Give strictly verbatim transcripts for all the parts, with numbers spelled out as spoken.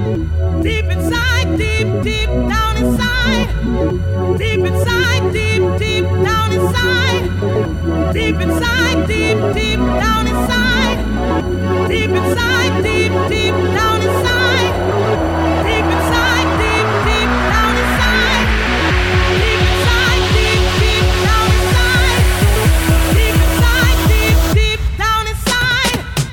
deep inside, deep, deep down inside, deep inside, deep, deep down inside, deep inside, deep, deep down inside, deep inside, deep, deep down inside, deep inside, deep, deep down inside, deep inside, deep, deep down inside, deep inside, deep, deep down inside.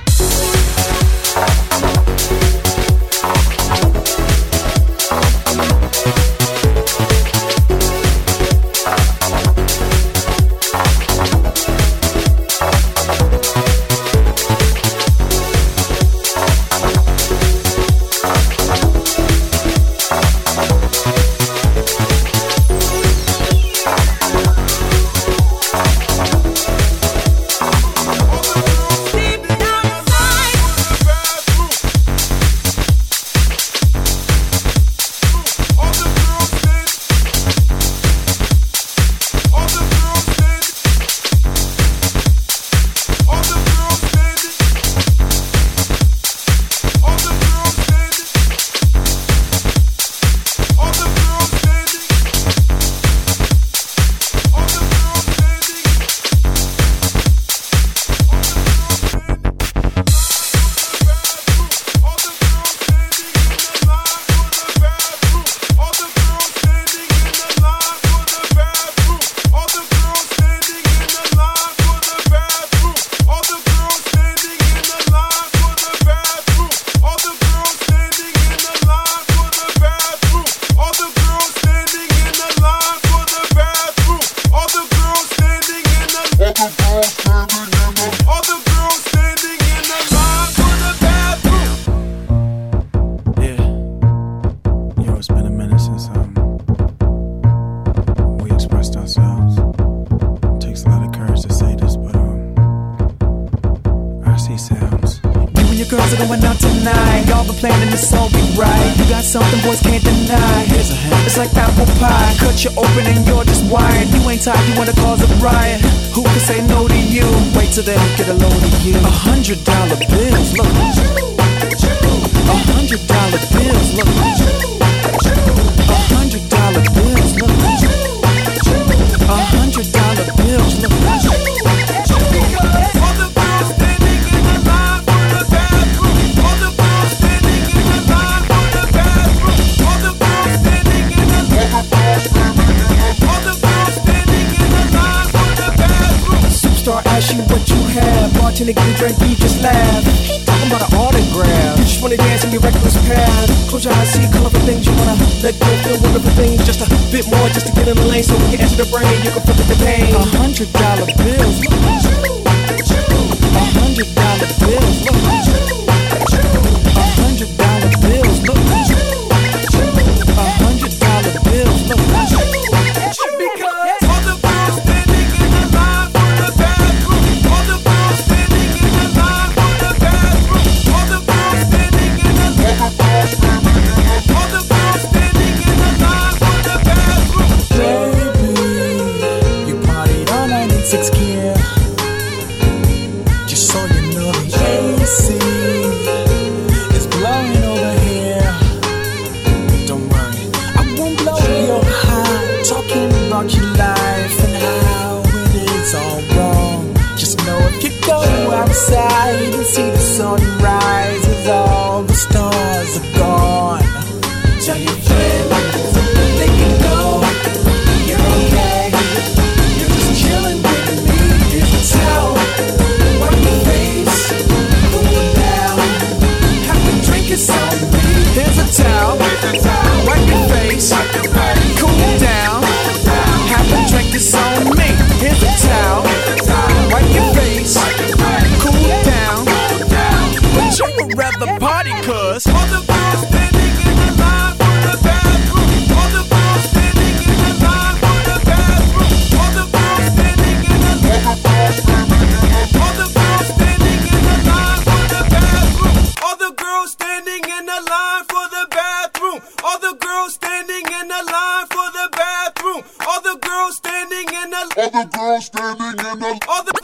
You wanna cause a riot? Who can say no to you? Wait till they get a load of you. A hundred dollar bills, look. A hundred dollar bills, look. A hundred dollar bills, look. A hundred dollar bills, look. All the girls standing in the line for the bathroom. All the girls standing in the line for the bathroom. All the girls standing in the line. All the girls standing in the line for the bathroom. Superstar asks you what you have. Bartender get a drink, you just laugh. He talking about an autograph. You just wanna dance in your reckless path. Close your eyes, see colorful things you wanna let go, feel wonderful things. Just a bit more, just to get in the lane, so when you enter the brain, you can feel the pain. A hundred dollar bills, look. A hundred dollar bills, look. A hundred dollar bills, look. A hundred dollar bills, look. Because all the girls standing in the line for the bathroom. All the girls standing in the line for the bathroom. All the girls standing in the line. All the girls standing in the line for the bathroom. Baby, you partied all night in six gear. Just so you know the A C is blowing over here. Don't worry, I won't blow your high. Talking about your life and how it is all wrong. Just know if you go outside and see the sunrise as all the stars are gone, tell your friends they can go. You're okay. You're just chilling with me. Here's a towel. Wipe your face. Cool down. Have a drink, it's on me. Here's a towel. Wipe your face. Cool down. Have a drink, it's on me. Here's a towel. Wipe your face. Cool down. But you would rather party, cuz all the girls standing in the line for the bathroom. All the girls standing in the line for the bathroom. All the girls standing in the line. All the girls standing in the line for the bathroom. All the girls standing in the line for the bathroom. All the girls standing in the line for the bathroom. All the girls standing in the. All the girls standing in the. All the